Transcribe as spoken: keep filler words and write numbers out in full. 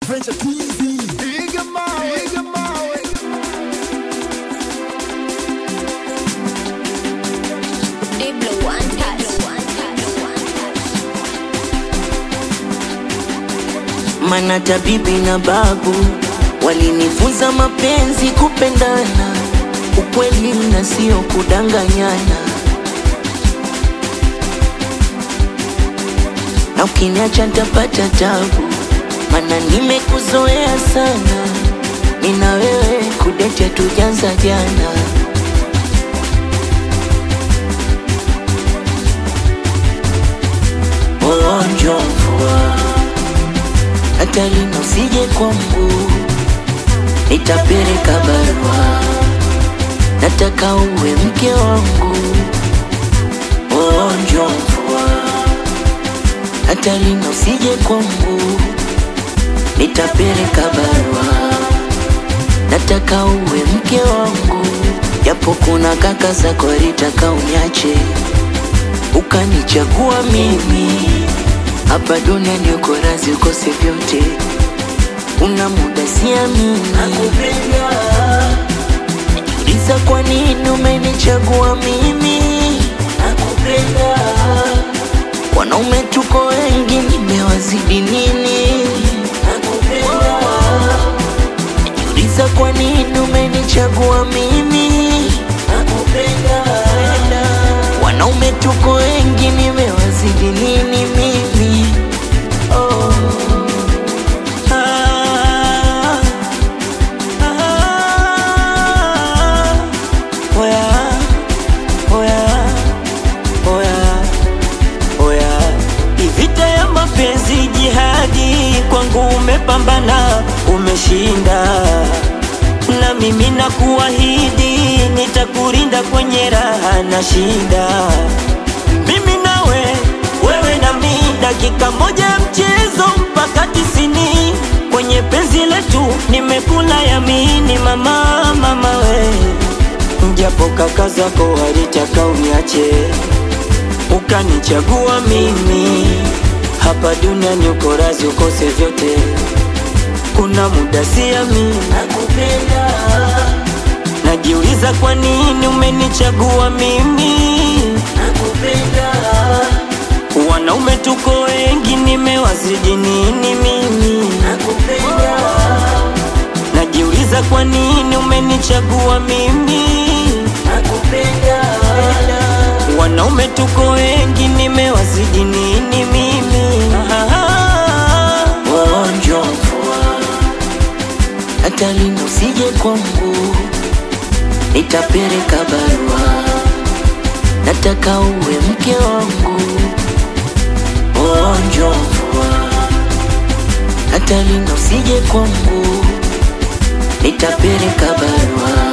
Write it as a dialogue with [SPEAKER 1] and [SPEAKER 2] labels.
[SPEAKER 1] Venture T V. Piga mawe, piga mawe.
[SPEAKER 2] Diblo one touch.
[SPEAKER 3] Mana tabibi na babu walinifunza mapenzi, kupendana, ukweli na sio kudanganyana. Na ukiniacha nitapata tabu, mana nimekuzoea sana. Nina wewe kudete tujanza jana. Oh, njoo mvua, hata lino usije kwangu, nitapeleka barua, nataka uwe mke wangu. Oh, njoo mvua, hata lino usije kwangu, nitapeleka barua, nataka uwe mke wangu. Japo kuna kaka zako walitaka uniache, ukanichagua mimi. Hapa duniani uko razi ukose vyote, una muda siamini. Nakupenda, najiuliza kwa nini umenichagua mimi. Nakupenda, wanaume tuko wengi, nimewazidi nini? Nakupenda, najiuliza kwa nini umenichagua mimi. Nakupenda, wanaume tuko wengi, nimewazidi nini mimi? Oh. Ah, ah, oya, oya, oya, oya. Ivita ya mapenzi jihadi, kwangu umepambana, umeshinda. Na mimi nakuahidi, nitakulinda kwenye raha na shida. Mimi nawe, wewe na mimi, dakika moja ya mchezo mpaka tisini. Kwenye penzi letu nimekula yamini, mama, mama we. Japo kaka zako walitaka uniache, ukanichagua mimi. Hapa duniani uko razi ukose vyote, kuna muda siamini. Nakupenda, najiuliza kwa nini umenichagua mimi. Nakupenda, wanaume tuko wengi, nimewazidi nini mimi? Nakupenda, najiuliza kwa nini umenichagua mimi. Nakupenda, wanaume tuko wengi, nimewazidi nini mimi? Oh, njoo mvua, hata lino usije kwangu, nitapeleka barua, nataka uwe mke wangu. Oh, njoo mvua, hata lino usije kwangu, nitapeleka barua,